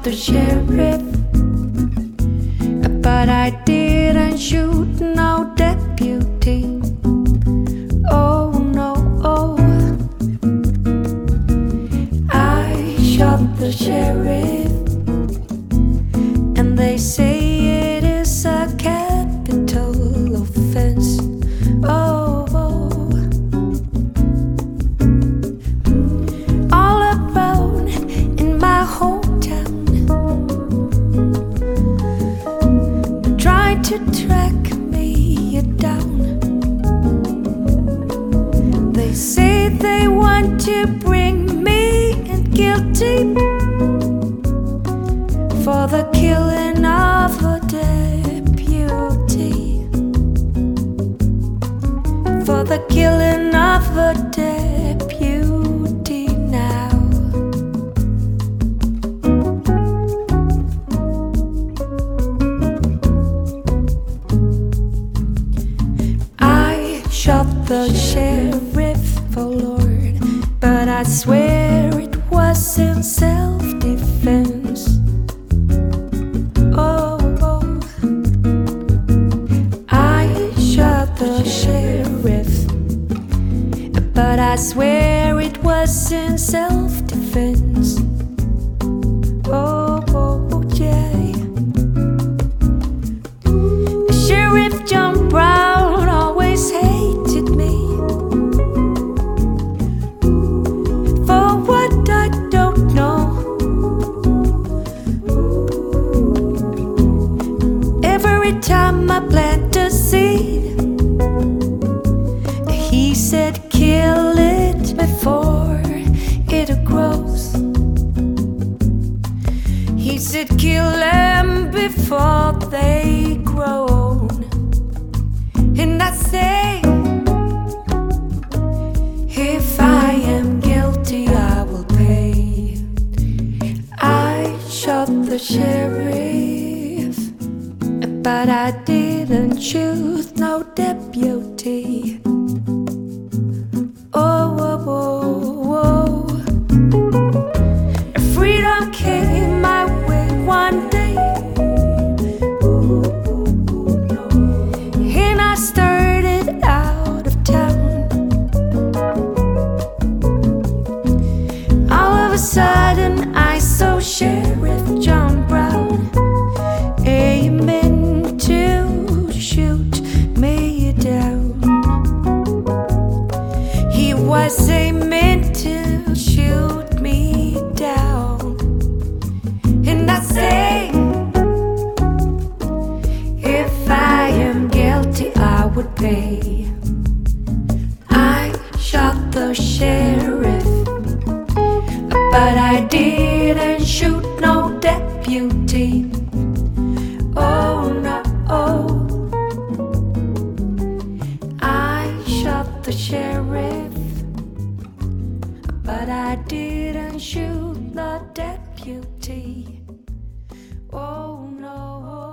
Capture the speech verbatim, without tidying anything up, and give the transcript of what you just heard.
the sheriff, but I didn't shoot no deputy. Oh no, oh, I shot the sheriff, and they say it is a capital offense. Oh, oh. All around in my hometown, trying to track me down. They say they want to bring me in guilty for the killing of a deputy, for the killing of a deputy now. I shot the sheriff, oh Lord, but I swear it was in self-defense. Oh, oh, I shot the sheriff, but I swear it was in self-defense. Oh, oh, yeah. Sheriff John Brown always hated me for what I don't know. Every time I plant a seed, he said kill it before it grows. He said kill them before they grow. And I say, if I am guilty, I will pay. I shot the sheriff, but I didn't shoot no deputy. Oh, oh, oh, oh. Freedom came my way one day, and I started out of town. All of a sudden I saw Sheriff John Brown, aiming to shoot me down. He was aiming to shoot me down. And I say, if I am guilty, I would pay. I shot the sheriff, but I didn't shoot no deputy. Oh no, oh, I shot the sheriff, but I didn't shoot the deputy. Oh no.